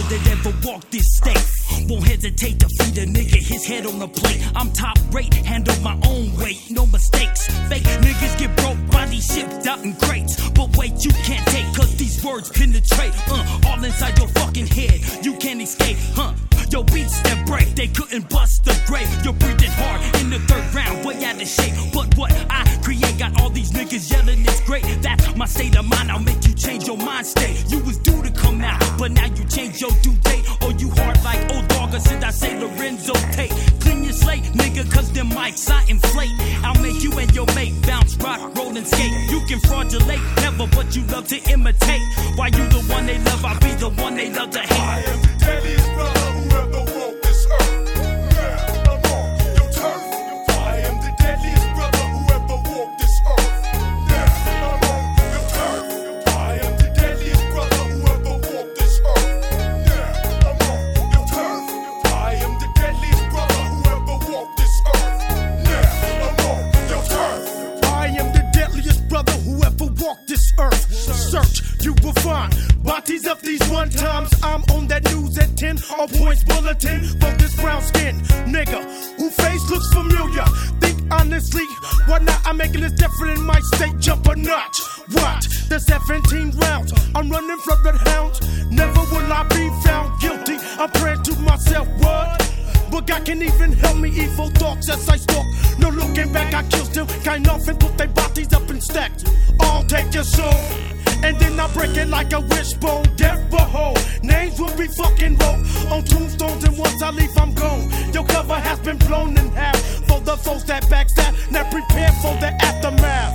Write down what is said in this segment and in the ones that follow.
that ever walked this state. Won't hesitate to feed a nigga his head on the plate. I'm top rate, handle my own weight, no mistakes. Fake niggas get broke, bodies shipped out in crates. But wait, you can't take, cause these words penetrate. All inside your fucking head, you can't escape, Your beats that break, they couldn't bust the grave. You're breathing hard in the third round, way out of shape. But what I create got all these niggas yelling, it's great. That's my state of mind, I'll make you change your mind state. You was due to come out, but now you change your due date. Or you hard like old dog, or should I say Lorenzo Tate? Clean your slate, nigga, cause them mics I inflate. I'll make you and your mate bounce, rock, roll, and skate. You can fraudulate, never, but you love to imitate. Why you the one they love, I'll be the one they love to hate. I am the deadliest brother who ever walked this earth. Yeah, I'm on your turf. I am the deadliest brother who ever walked this earth. Yeah, I'm on your turf. I am the deadliest brother who ever walked this earth. Yeah, I'm on your turf. I am the deadliest brother who ever walked this earth. Yeah, I'm on your turf. I am the deadliest brother who ever walked this earth. Search, you will find bodies of these one times. I'm on that news at 10, all points bulletin for this brown skin nigga who face looks familiar. Think honestly, why not? I'm making this different in my state, jump a notch. What? The 17 rounds, I'm running from the hounds. Never will I be found guilty. I'm praying to myself, what? But God can even help me, evil thoughts as I stalk. No looking back, I kill still kind off and put their bodies up in stacks. I'll take your soul, and then I break it like a wishbone. Death behold, names will be fucking wrote on tombstones, and once I leave, I'm gone. Your cover has been blown in half. For the folks that backstab, now prepare for the aftermath.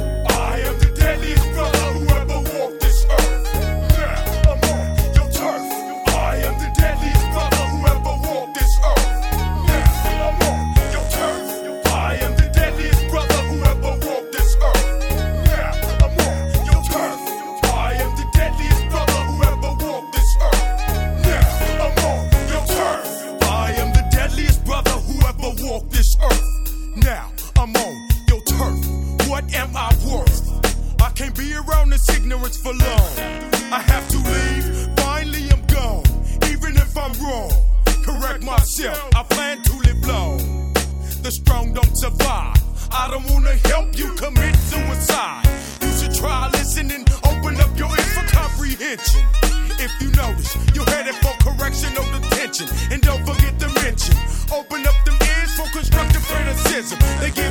I am the deadliest brother who ever walked this earth. Yeah, I'm on your turf. I am the deadliest brother who ever walked this earth. Yeah, I'm on your turf. I am the deadliest brother who ever walked this earth. Yeah, I'm on your turf. I am the deadliest brother who ever walked this earth. Yeah, I'm on your turf. I am the deadliest brother who ever walked this earth. Now, I'm on your turf. What am I worth? I can't be around this ignorance for long. I have to leave, finally I'm gone. Even if I'm wrong, correct myself, I plan to live long. The strong don't survive. I don't wanna help you commit suicide. You should try listening, open up your ears for comprehension. If you notice, you're headed for correction or detention. And don't forget to mention, open up them ears for constructive criticism. They give